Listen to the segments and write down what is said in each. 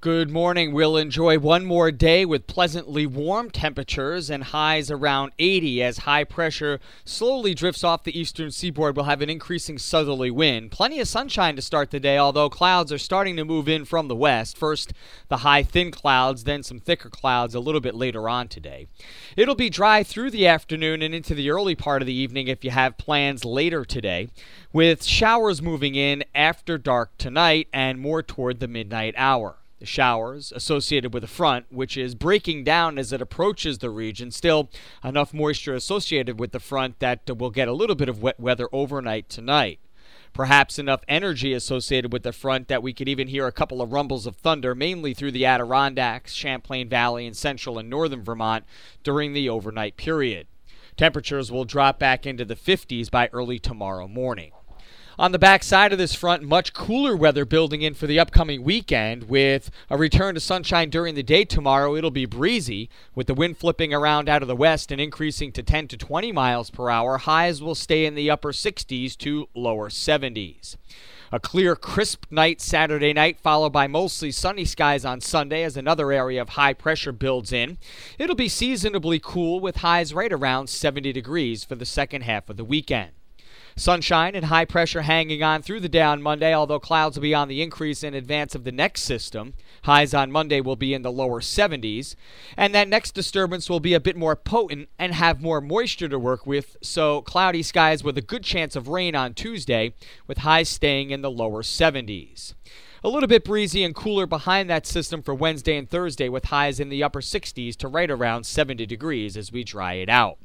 Good morning. We'll enjoy one more day with pleasantly warm temperatures and highs around 80 as high pressure slowly drifts off the eastern seaboard. We'll have an increasing southerly wind. Plenty of sunshine to start the day, although clouds are starting to move in from the west. First, the high thin clouds, then some thicker clouds a little bit later on today. It'll be dry through the afternoon and into the early part of the evening if you have plans later today, with showers moving in after dark tonight and more toward the midnight hour. The showers associated with the front, which is breaking down as it approaches the region. Still, enough moisture associated with the front that we'll get a little bit of wet weather overnight tonight. Perhaps enough energy associated with the front that we could even hear a couple of rumbles of thunder, mainly through the Adirondacks, Champlain Valley, and central and northern Vermont during the overnight period. Temperatures will drop back into the 50s by early tomorrow morning. On the backside of this front, much cooler weather building in for the upcoming weekend. With a return to sunshine during the day tomorrow, it'll be breezy, with the wind flipping around out of the west and increasing to 10 to 20 miles per hour. Highs will stay in the upper 60s to lower 70s. A clear, crisp night Saturday night, followed by mostly sunny skies on Sunday as another area of high pressure builds in. It'll be seasonably cool with highs right around 70 degrees for the second half of the weekend. Sunshine and high pressure hanging on through the day on Monday, although clouds will be on the increase in advance of the next system. Highs on Monday will be in the lower 70s. And that next disturbance will be a bit more potent and have more moisture to work with, so cloudy skies with a good chance of rain on Tuesday, with highs staying in the lower 70s. A little bit breezy and cooler behind that system for Wednesday and Thursday, with highs in the upper 60s to right around 70 degrees as we dry it out.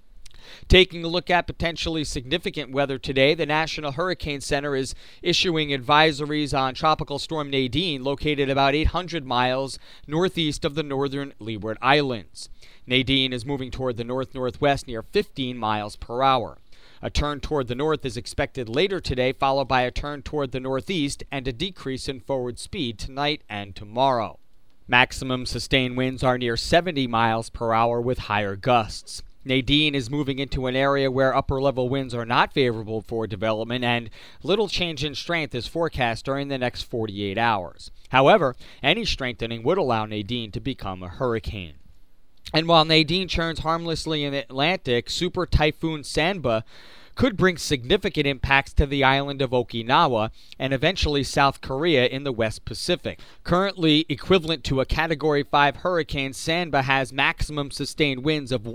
Taking a look at potentially significant weather today, the National Hurricane Center is issuing advisories on Tropical Storm Nadine, located about 800 miles northeast of the northern Leeward Islands. Nadine is moving toward the north-northwest near 15 miles per hour. A turn toward the north is expected later today, followed by a turn toward the northeast and a decrease in forward speed tonight and tomorrow. Maximum sustained winds are near 70 miles per hour with higher gusts. Nadine is moving into an area where upper-level winds are not favorable for development, and little change in strength is forecast during the next 48 hours. However, any strengthening would allow Nadine to become a hurricane. And while Nadine churns harmlessly in the Atlantic, Super Typhoon Sanba could bring significant impacts to the island of Okinawa and eventually South Korea in the West Pacific. Currently equivalent to a Category 5 hurricane, Sanba has maximum sustained winds of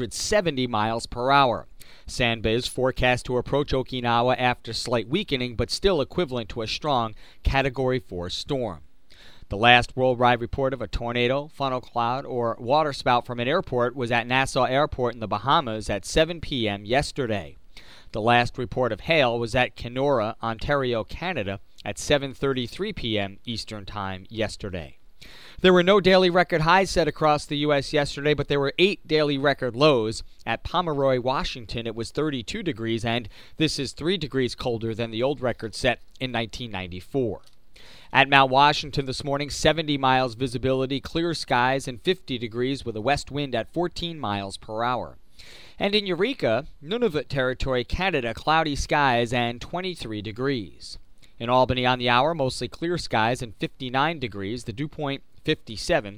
170 miles per hour. Sanba is forecast to approach Okinawa after slight weakening, but still equivalent to a strong Category 4 storm. The last worldwide report of a tornado, funnel cloud, or waterspout from an airport was at Nassau Airport in the Bahamas at 7 p.m. yesterday. The last report of hail was at Kenora, Ontario, Canada at 7:33 p.m. Eastern Time yesterday. There were no daily record highs set across the U.S. yesterday, but there were 8 daily record lows. At Pomeroy, Washington, it was 32 degrees, and this is 3 degrees colder than the old record set in 1994. At Mount Washington this morning, 70 miles visibility, clear skies, and 50 degrees with a west wind at 14 miles per hour. And in Eureka, Nunavut Territory, Canada, cloudy skies and 23 degrees. In Albany on the hour, mostly clear skies and 59 degrees, the dew point 57,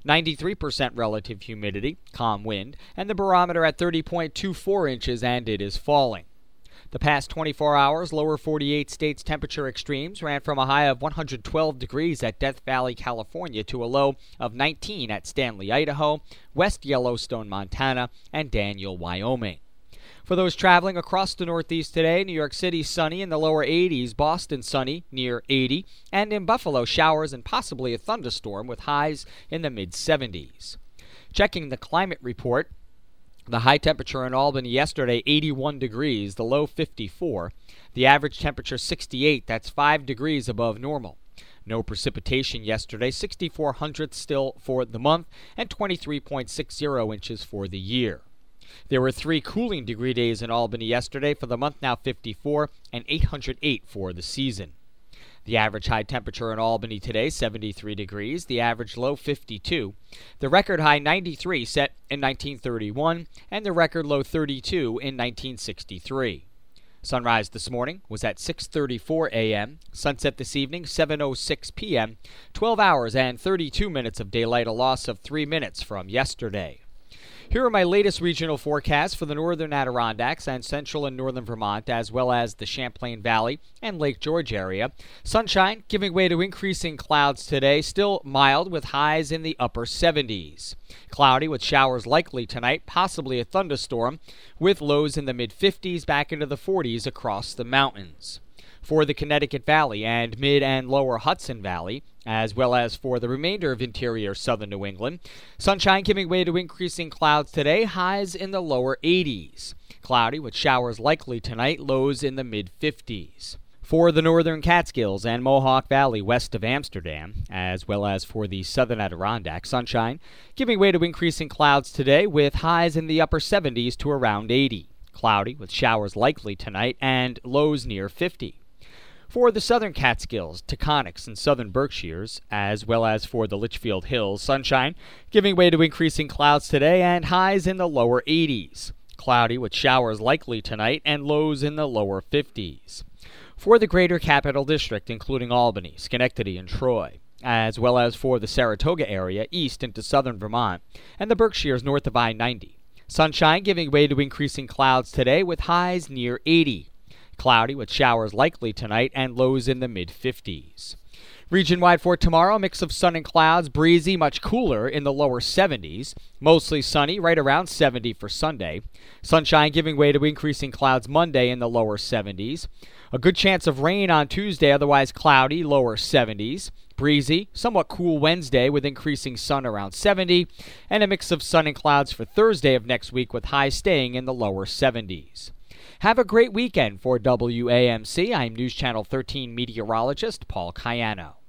93% relative humidity, calm wind, and the barometer at 30.24 inches, and it is falling. The past 24 hours, lower 48 states temperature extremes ran from a high of 112 degrees at Death Valley, California, to a low of 19 at Stanley, Idaho, West Yellowstone, Montana, and Daniel, Wyoming. For those traveling across the Northeast today, New York City sunny in the lower 80s, Boston sunny near 80, and in Buffalo showers and possibly a thunderstorm with highs in the mid-70s. Checking the climate report, the high temperature in Albany yesterday, 81 degrees, the low 54. The average temperature 68, that's 5 degrees above normal. No precipitation yesterday, 64 hundredths still for the month, and 23.60 inches for the year. There were 3 cooling degree days in Albany yesterday, for the month now 54, and 808 for the season. The average high temperature in Albany today, 73 degrees. The average low, 52. The record high, 93, set in 1931, and the record low, 32, in 1963. Sunrise this morning was at 6:34 a.m., sunset this evening 7:06 p.m., 12 hours and 32 minutes of daylight, a loss of 3 minutes from yesterday. Here are my latest regional forecasts for the northern Adirondacks and central and northern Vermont, as well as the Champlain Valley and Lake George area. Sunshine giving way to increasing clouds today, still mild with highs in the upper 70s. Cloudy with showers likely tonight, possibly a thunderstorm, with lows in the mid-50s back into the 40s across the mountains. For the Connecticut Valley and mid and lower Hudson Valley, as well as for the remainder of interior southern New England, sunshine giving way to increasing clouds today, highs in the lower 80s. Cloudy with showers likely tonight, lows in the mid-50s. For the northern Catskills and Mohawk Valley west of Amsterdam, as well as for the southern Adirondack, sunshine giving way to increasing clouds today with highs in the upper 70s to around 80. Cloudy with showers likely tonight and lows near 50. For the southern Catskills, Taconics, and southern Berkshires, as well as for the Litchfield Hills, sunshine giving way to increasing clouds today and highs in the lower 80s. Cloudy with showers likely tonight and lows in the lower 50s. For the greater Capital District, including Albany, Schenectady, and Troy, as well as for the Saratoga area east into southern Vermont and the Berkshires north of I-90. Sunshine giving way to increasing clouds today with highs near 80. Cloudy with showers likely tonight and lows in the mid-50s. Region-wide for tomorrow, mix of sun and clouds, breezy, much cooler in the lower 70s. Mostly sunny, right around 70 for Sunday. Sunshine giving way to increasing clouds Monday in the lower 70s. A good chance of rain on Tuesday, otherwise cloudy, lower 70s. Breezy, somewhat cool Wednesday with increasing sun around 70. And a mix of sun and clouds for Thursday of next week with highs staying in the lower 70s. Have a great weekend for WAMC. I'm News Channel 13 meteorologist Paul Cayano.